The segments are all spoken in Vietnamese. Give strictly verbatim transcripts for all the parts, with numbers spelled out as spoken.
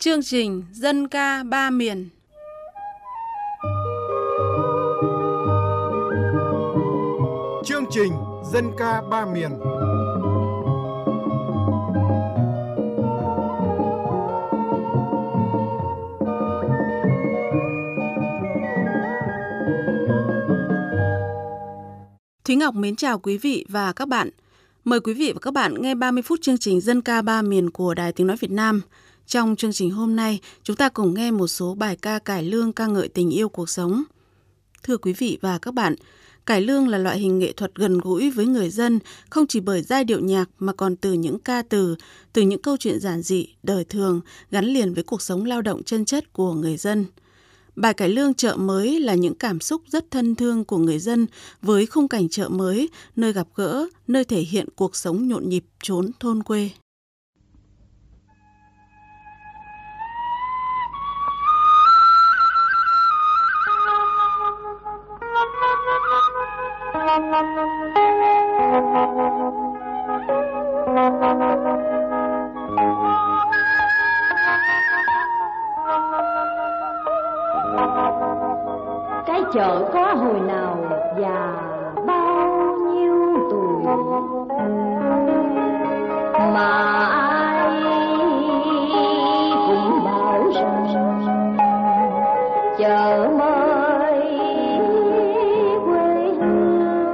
Chương trình Dân ca ba miền. Chương trình Dân ca ba miền. Thúy Ngọc mến chào quý vị và các bạn. Mời quý vị và các bạn nghe ba mươi phút chương trình Dân ca ba miền của Đài Tiếng Nói Việt Nam. Trong chương trình hôm nay, chúng ta cùng nghe một số bài ca cải lương ca ngợi tình yêu cuộc sống. Thưa quý vị và các bạn, cải lương là loại hình nghệ thuật gần gũi với người dân, không chỉ bởi giai điệu nhạc mà còn từ những ca từ, từ những câu chuyện giản dị, đời thường, gắn liền với cuộc sống lao động chân chất của người dân. Bài cải lương chợ mới là những cảm xúc rất thân thương của người dân với khung cảnh chợ mới, nơi gặp gỡ, nơi thể hiện cuộc sống nhộn nhịp chốn thôn quê. Cái chợ có hồi nào và bao nhiêu tuổi mà ai cũng bảo rằng chợ mới quê hương.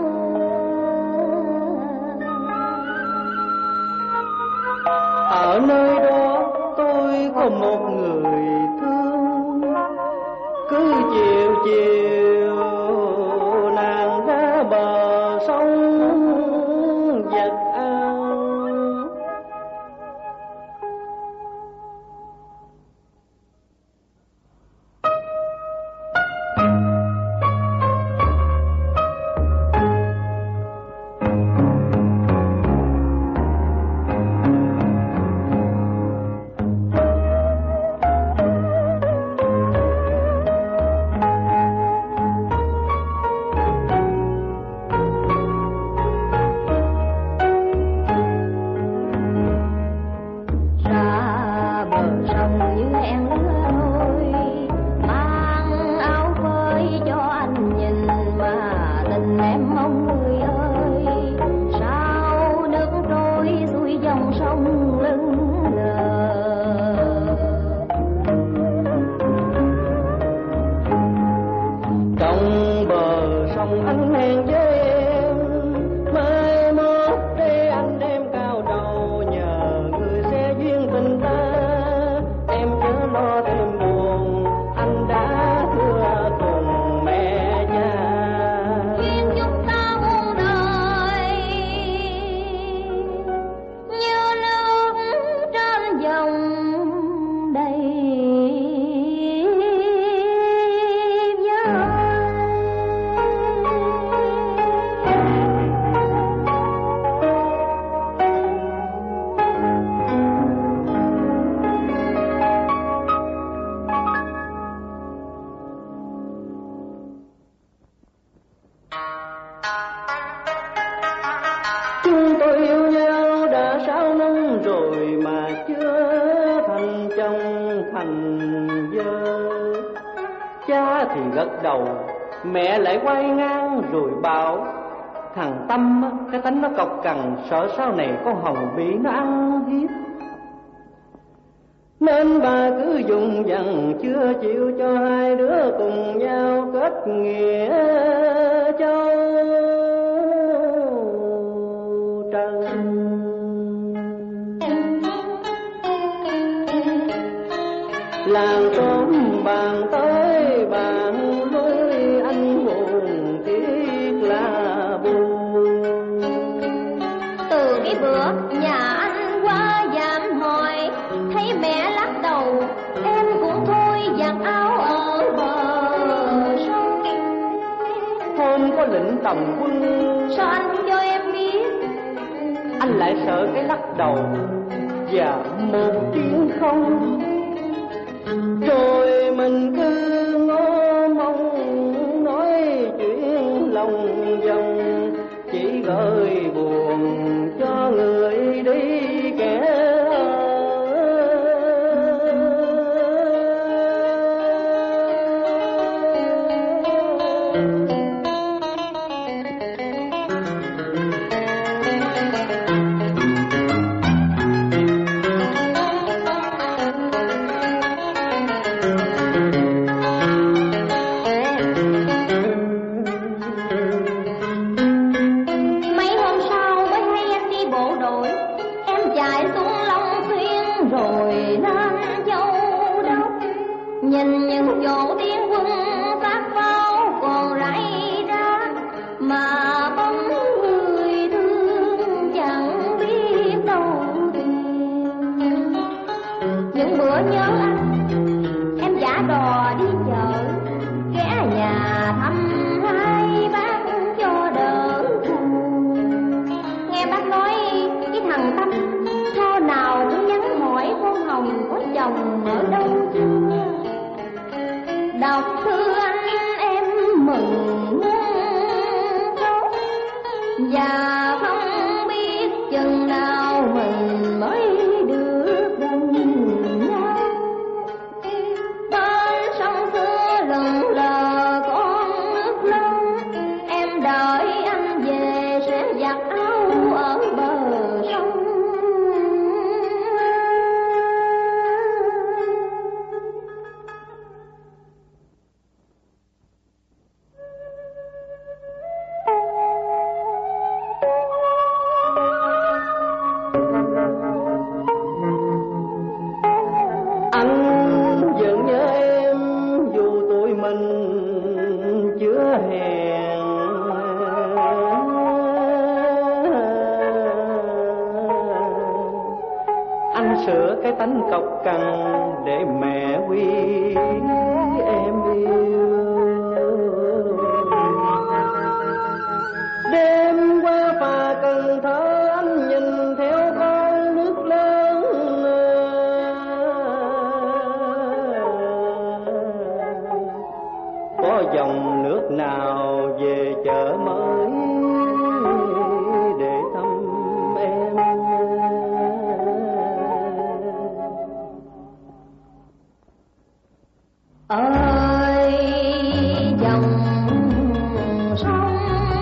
Ở nơi đó tôi có một người thương, cứ chiều chiều nàng ra bờ sông giật ao. Chúng tôi yêu nhau đã sáu năm rồi mà chưa thành chồng thành vợ. Cha thì gật đầu, mẹ lại quay ngang rồi bảo: thằng Tâm cái tánh nó cọc cằn, sợ sau này con Hồng bị nó ăn hiếp, nên bà cứ dùng dằng chưa chịu cho hai đứa cùng nhau kết nghĩa châu trần. Làng xóm bàn tới bàn lui, anh buồn tiếc là buồn. Từ cái bữa nhà anh qua dạm hỏi, thấy mẹ lắc đầu, em cũng thôi giặt áo ở bờ sông. Hôm có lệnh tầm quân, sao anh không cho em biết? Anh lại sợ cái lắc đầu và một tiếng không. Rồi mình cứ ngó mong nói chuyện lòng vòng, chỉ gợi buồn cho người đi kẻ nhìn những chỗ tiên quân phát pháo còn rải ra, mà bóng người thương chẳng biết đâu tìm. Những bữa nhớ anh, em giả đò đi chợ, ghé nhà thăm hai bác cho đỡ buồn. Nghe bác nói cái thằng Tâm thao nào cũng nhắn hỏi con Hồng có chồng ở đâu chưa. Đọc thư anh em mừng khóc, và không biết chừng nào mình mới được gần nhau. Bên sông xưa lững lờ con nước lớn, em đợi anh về sẽ giặt áo ở bờ sông. Anh vẫn nhớ em dù tụi mình chưa hẹn. Anh sửa cái tánh cọc cằn để mẹ quý em yêu. Đêm qua phà Cần Thơ anh nhìn theo con nước lớn, có dòng nước nào về chợ mới để thăm em. Ơi dòng sông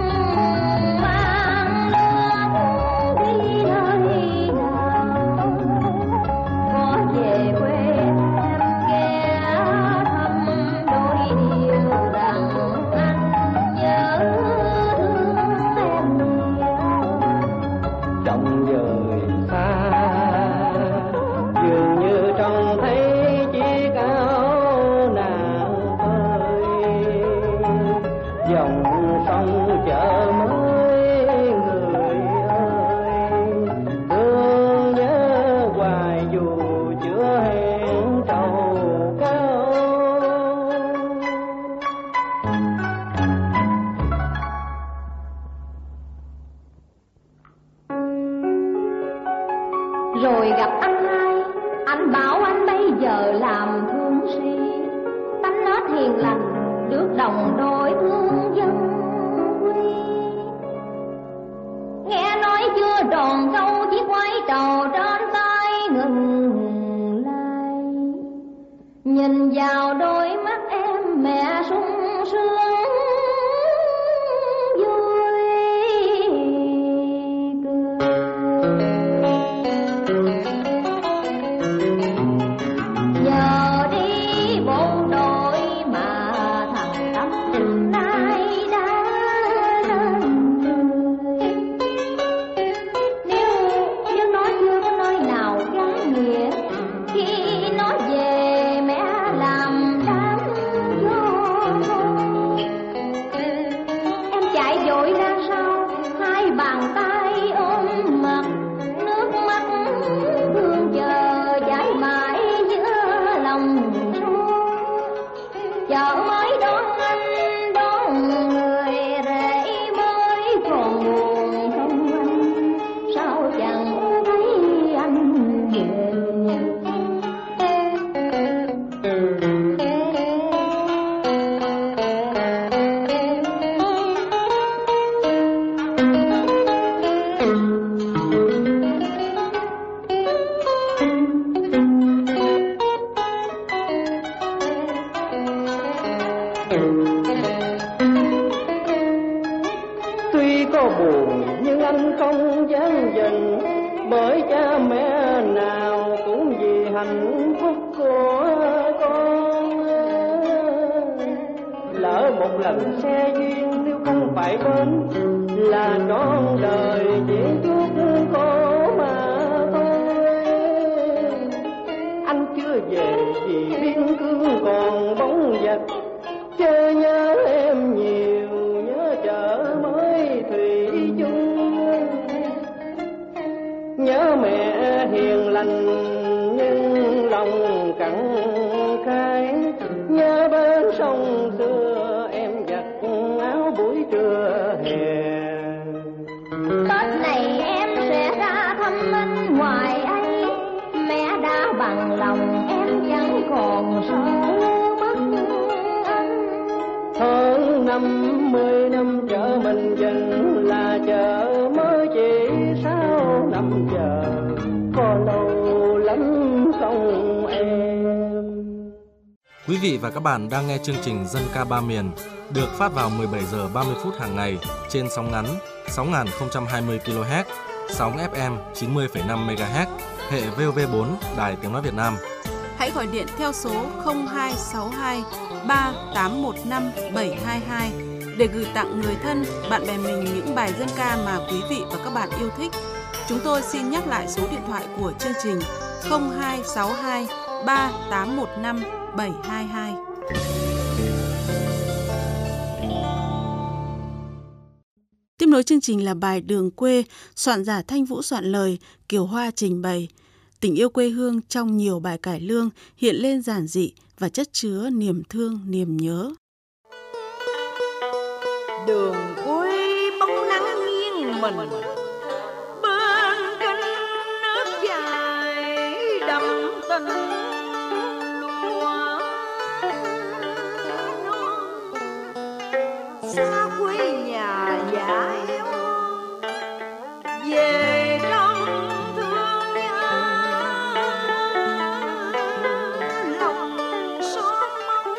mang nước đi nơi nào, có về quê em ghé thăm đôi điều rằng anh nhớ thương em nhiều. Trong dời xa dường như trông thấy chiếc áo nàng ơi, dòng sông chợ mới người ơi, thương nhớ hoài dù chưa hẹn trầu cao. Rồi gặp anh hai, anh bảo anh bây giờ làm thương sĩ, tánh nó hiền lành, được đồng đội thương dân quý. Nghe nói chưa tròn câu chiếc quái trầu trên tay ngừng lại, nhìn vào đôi mắt em mẹ sung sướng vui cười. Giờ đi bộ đội mà thằng Tâm nay đã lên người. Nếu nếu nó chưa có nơi nào gắn nghĩa, khi nó về mẹ làm đám vô. Em chạy vội ra sau, hai bàn tay ôm mặt, nước mắt thương chờ chảy mãi giữa lòng sông. Chợ mới đón anh đón người rể mới còn buồn không anh, sao chẳng thấy anh về. Tuy có buồn nhưng anh không dám dần, bởi cha mẹ nào cũng vì hạnh phúc của con. Lỡ một lần xe duyên nếu không phải đến, là trọn đời chỉ chút khổ mà thôi. Anh chưa về vì biên cương còn giặc, chớ nhớ em nhiều, nhớ chợ mới thủy chung, nhớ mẹ hiền lành nhưng lòng cặn khai, nhớ bên sông xưa em giặt áo buổi trưa hè. Tết này em sẽ ra thăm anh ngoài ấy, mẹ đã bằng lòng em vẫn còn sợ mất anh. Hơn năm mươi năm chợ mình dần là chợ mới chỉ sáu năm chờ, có lâu lắm không em. Quý vị và các bạn đang nghe chương trình Dân ca ba miền được phát vào mười bảy giờ ba mươi phút hàng ngày trên sóng ngắn sáu nghìn không trăm hai mươi ki lô héc, sóng ép em chín mươi phẩy năm mê ga héc, hệ vê o vê bốn Đài Tiếng nói Việt Nam. Hãy gọi điện theo số không hai sáu hai ba tám một năm bảy hai hai để gửi tặng người thân, bạn bè mình những bài dân ca mà quý vị và các bạn yêu thích. Chúng tôi xin nhắc lại số điện thoại của chương trình không hai sáu hai ba tám một năm bảy hai hai. Tiếp nối chương trình là bài Đường quê, soạn giả Thanh Vũ soạn lời, Kiều Hoa trình bày. Tình yêu quê hương trong nhiều bài cải lương hiện lên giản dị và chất chứa niềm thương, niềm nhớ. Đường quê bóng nắng nghiêng mình, bên kênh nước dài đậm tình lúa. Xa quê nhà già yếu về trong thương nhớ, lòng xót mong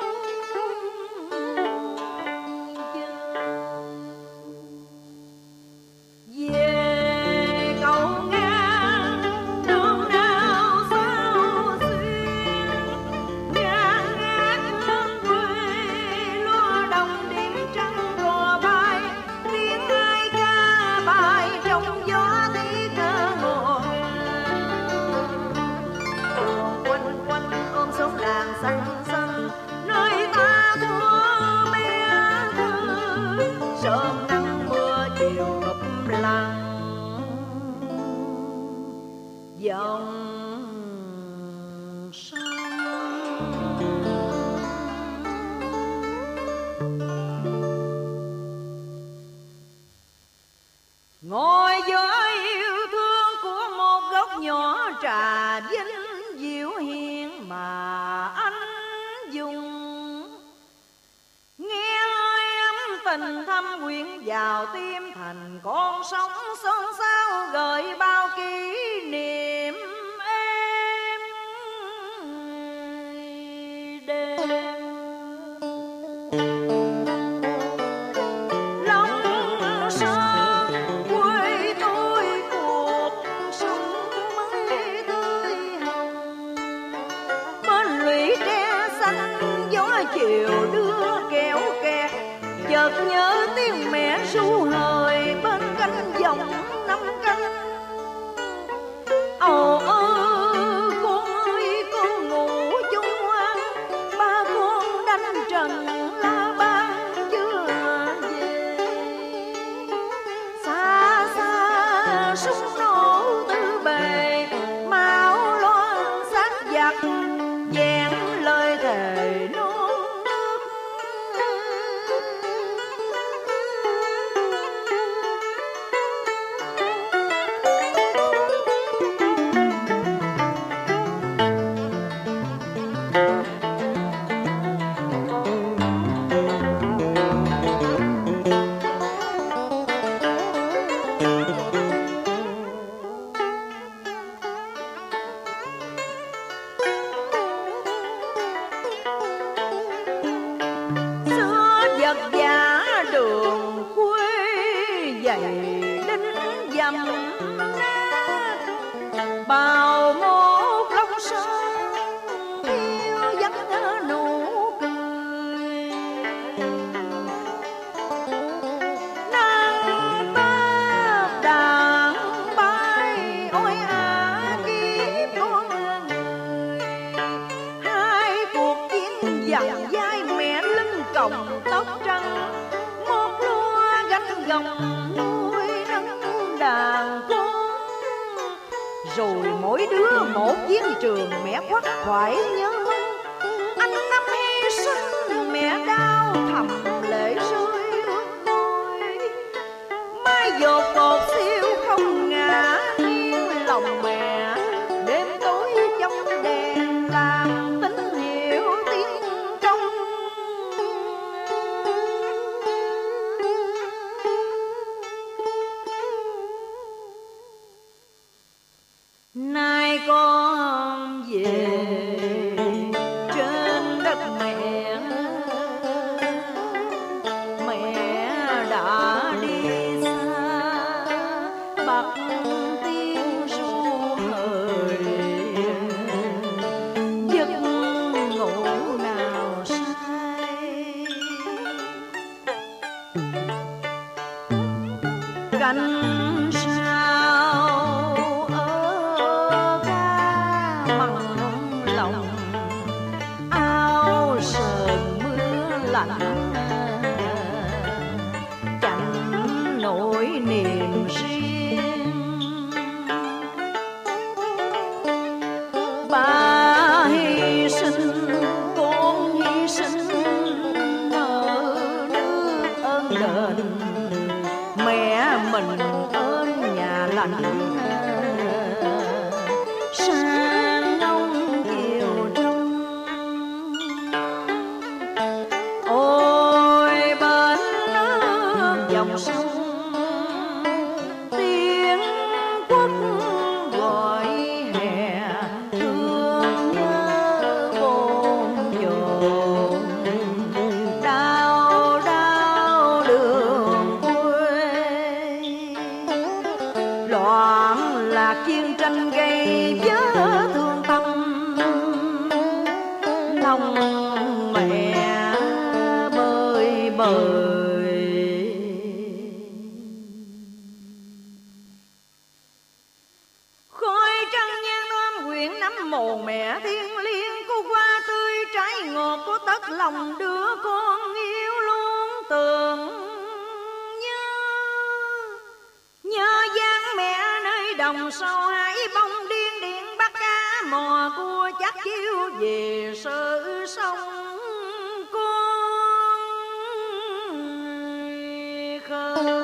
về cầu ngang đường nào sao xuyên, ngang ngát hương quê lúa đồng điểm trắng cò bay, tiếng ai ca bài trong gió tí thơ ngọt ngào. Quanh quanh ôm sống làng xanh xanh, nơi ta thua bé thơ, sớm nắng mưa chiều ngập lặng dòng sông. Ngồi giữa yêu thương của một góc nhỏ trà vinh dịu hiền mà anh dùng, nghe hơi ấm tình thâm quyện vào tim, thành con sóng xôn xao gợi bao kỷ niệm êm đềm. Lòng son quê tôi cuộc sống mới tươi hồng, bên lũy tre xanh gió chiều đưa kéo kẹt, chợt nhớ tiếng mẹ ru hời bên cánh dòng năm canh. Ồ ơ con ơi con ngủ chung ngoan, ba con đánh trần la ban chưa về. Xa xa súng nổ tư bề, máu loan sát giặc vẹn lời thề non nước. Xưa vật vả đường quê dày đinh dầm nát, bao một lòng son yêu giấc nụ cười. Nắng táp đàn bay ôi à kiếp con người, hai cuộc chiến dằn dai cọng tóc trắng, một lúa gánh gồng nuôi nấng đàn con. Rồi mỗi đứa một chiến trường mẹ quắt khoải nhớ, anh năm hy sinh mẹ đau thầm lệ rơi ướt môi. Mai giọt bọt siêu không ngã nghiêng lòng mẹ, đêm tối trong đèn làm tín hiệu tiếng trong. Nay con về trên đất mẹ, mẹ đã đi xa bạc tiếng ru hời, giấc ngủ nào say. Cánh sao ở ga mặn lòng, áo sờn mưa lạnh, chẳng nỗi niềm riêng. Ba hy sinh, con hy sinh, nợ nước ơn đền, mẹ mình ơn nhà lành. Sang nông chiều trong, ôi bên nước dòng sông, tiếng quốc gọi hè, thương nhớ bồn chồn, đau đau đường quê. Loạn lạc chiến tranh gây vỡ thương tâm, lòng mẹ bơi bời. Khói trăng nhang đom quyện nắm mồ mẹ thiêng liêng, cô hoa tươi trái ngọt của tất lòng đứa con yêu luôn tưởng nhớ. Nhớ dáng mẹ nơi đồng sâu hải bông điên điện bắt cá mò cua chắc chiếu về sự sông con khơi.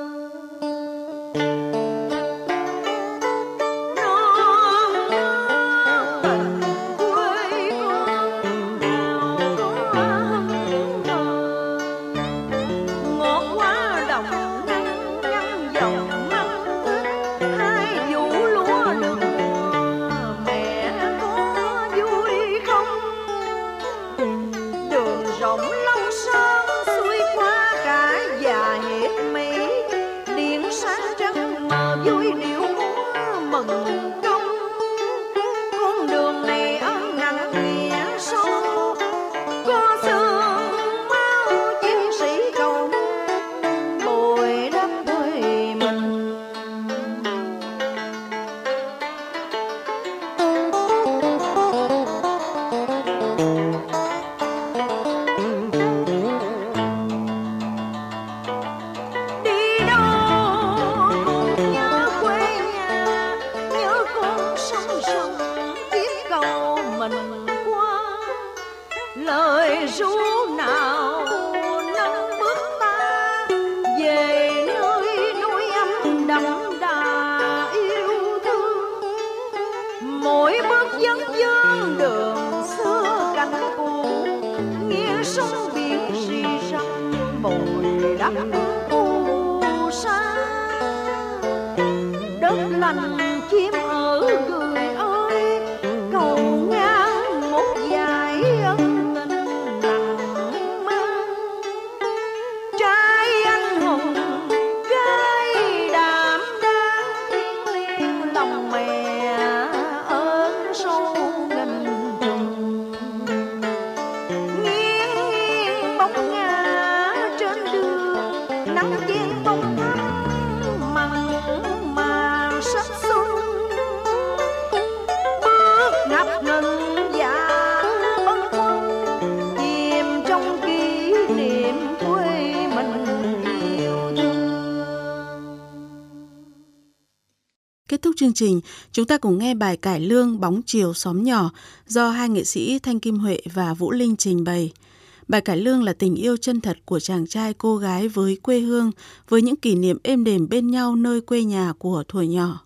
Lời ru nào nâng bước ta về nơi núi ấm đậm đà yêu thương. Mỗi bước dấn dương đường xưa cánh cũ, nghe sông biển rì rầm bồi đắp phù sa. Đất lành chim ở người ơi, cầu ngang một dải ân. Nắng chiên bông thắm mặn mà sắc xuân chương trình, chúng ta cùng nghe bài cải lương Bóng chiều xóm nhỏ do hai nghệ sĩ Thanh Kim Huệ và Vũ Linh trình bày. Bài cải lương là tình yêu chân thật của chàng trai cô gái với quê hương, với những kỷ niệm êm đềm bên nhau nơi quê nhà của thuở nhỏ.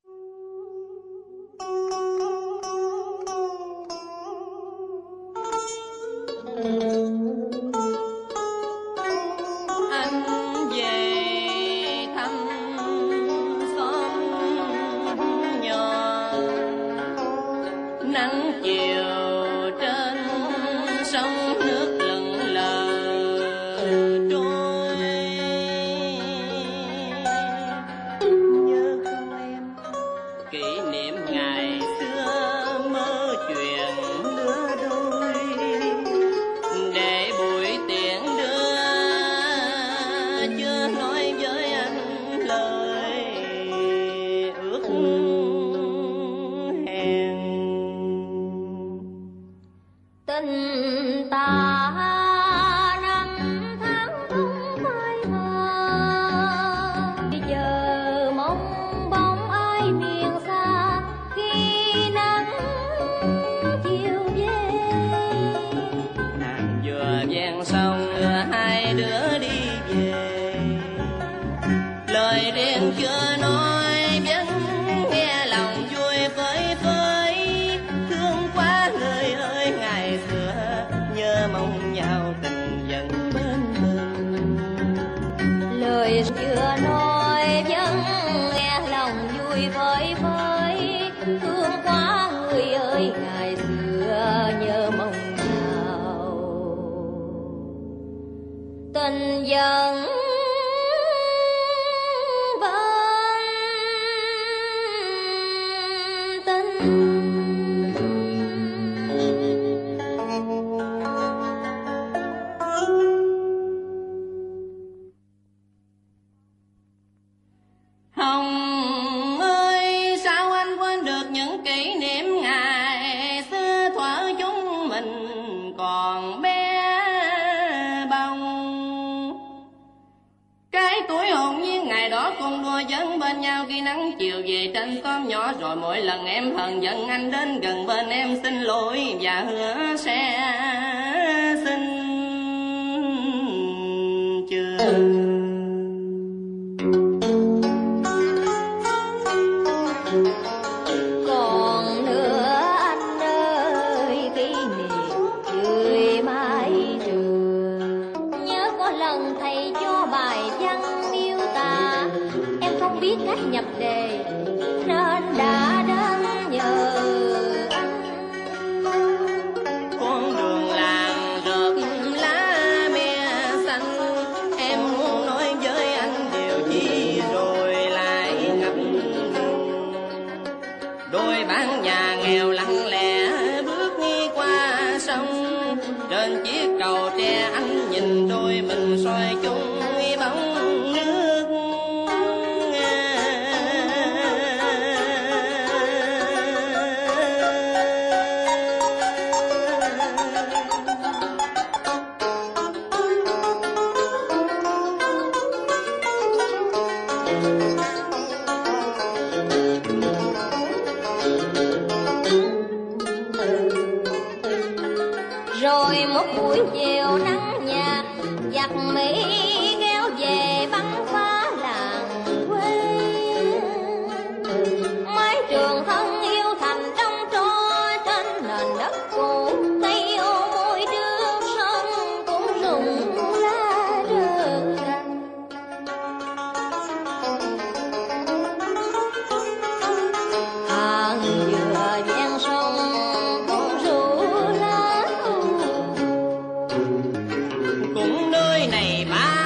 Tình dần chiều về trên xóm nhỏ, rồi mỗi lần em hờn giận anh đến gần bên em xin lỗi và hứa sẽ xin chưa. Còn nữa anh ơi, kỷ niệm cười mãi trường, nhớ có lần thầy cho bài văn miêu tả, em không biết cách nhập đề nên đã đến nhờ anh. Con đường làng rợp lá me xanh, em muốn nói với anh điều chi rồi lại ngập ngừng. Đôi bán nhà nghèo lặng lẽ bước đi qua sông, trên chiếc cầu tre anh nhìn đôi mình soi chung bóng nước. Rồi một buổi chiều nắng nhạt, giặc Mỹ kéo về bắn phá làng quê. Mái trường thân yêu thành trong tro trên nền đất cũ, cây ô môi trước sân cũng rụng lá rơi. Hàng dừa ven sông cũng ru lá, cũng nơi này ba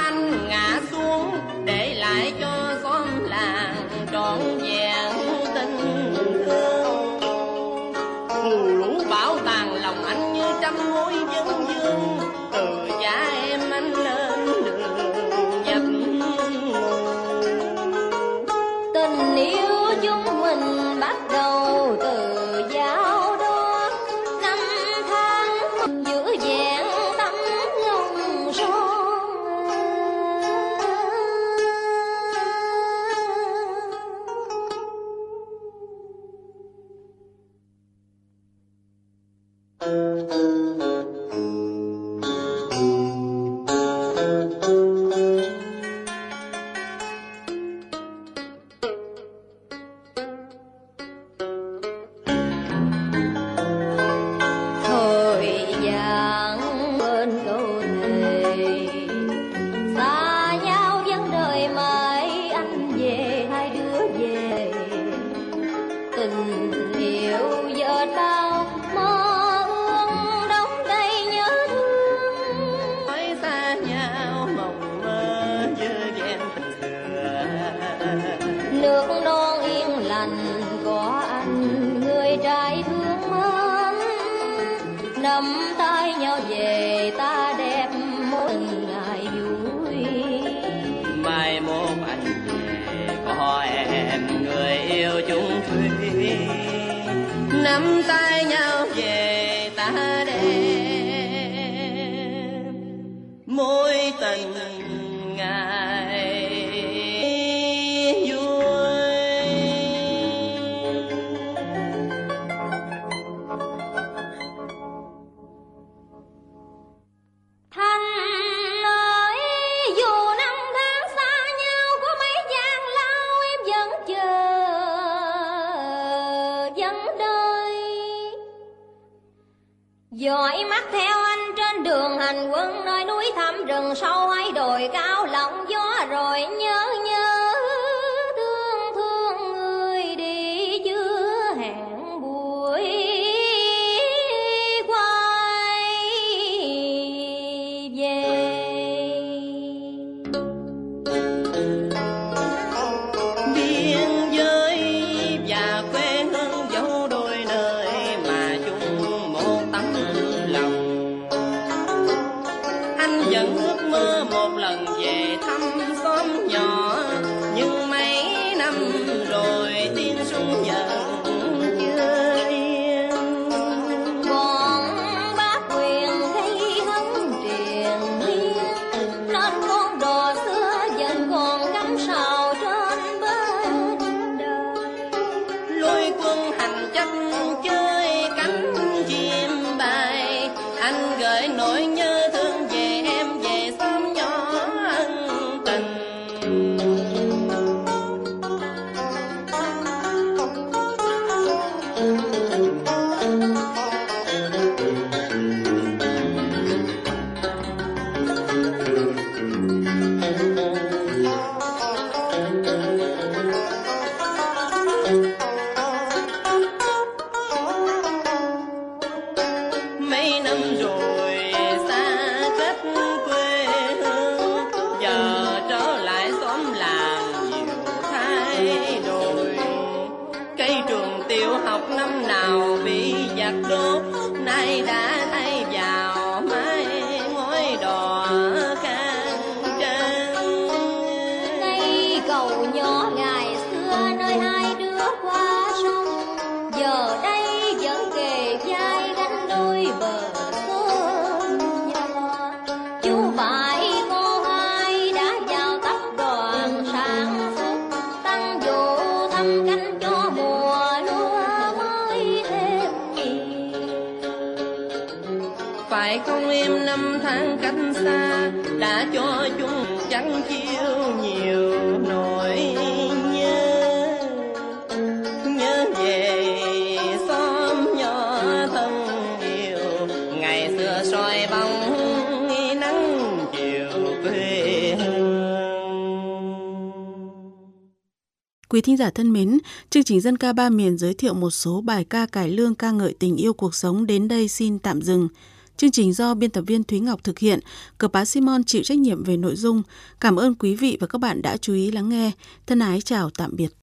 nắm tay nhau về ta đẹp mỗi ngày vui. Mai mốt anh về có em người yêu chung thủy, nắm tay nhau về ta đẹp mối tình ngày dõi mắt theo anh trên đường hành quân, nơi núi thẳm rừng sâu hay đồi cao lộng gió, rồi nhớ nhớ thương thương người đi chưa hẹn buổi quay về. Biên giới và quê hương dấu đôi nơi mà chung một tấm lòng. Anh vẫn ước mơ một lần về thăm xóm nhỏ, nhưng mấy năm rồi tiếng súng dần chưa yên. Còn bác quyền thấy hấn triền miên, nên con đò xưa vẫn còn cắm sào trên bên đời. Lôi quân hành tranh chơi cánh chim bay, anh gửi nỗi nhớ thương về em, về xóm nhỏ ân tình. Mấy năm rồi xa cách quê hương, giờ trở lại xóm làng nhiều thay đổi. Cây trường tiểu học năm nào bị giặc đốt, nay đã thay vào mái ngói đỏ khang trang. Cây cầu nhỏ ngày xưa nơi hai đứa qua sông, giờ đây vẫn kề vai gánh đôi bờ xóm nhỏ. Chú bảy cô hai đã vào tập đoàn sản xuất, tăng vụ thăm canh cho mùa lúa mới thêm nhiều. Phải không em năm tháng cách xa đã cho chúng chẳng chiêu nhiều nỗi nhớ. Nhớ về xóm nhỏ thân yêu, ngày xưa soi bóng nắng chiều quê hương. Quý thính giả thân mến, chương trình Dân ca ba miền giới thiệu một số bài ca cải lương ca ngợi tình yêu cuộc sống đến đây xin tạm dừng. Chương trình do biên tập viên Thúy Ngọc thực hiện, Cờ Pá Simon chịu trách nhiệm về nội dung. Cảm ơn quý vị và các bạn đã chú ý lắng nghe. Thân ái chào tạm biệt.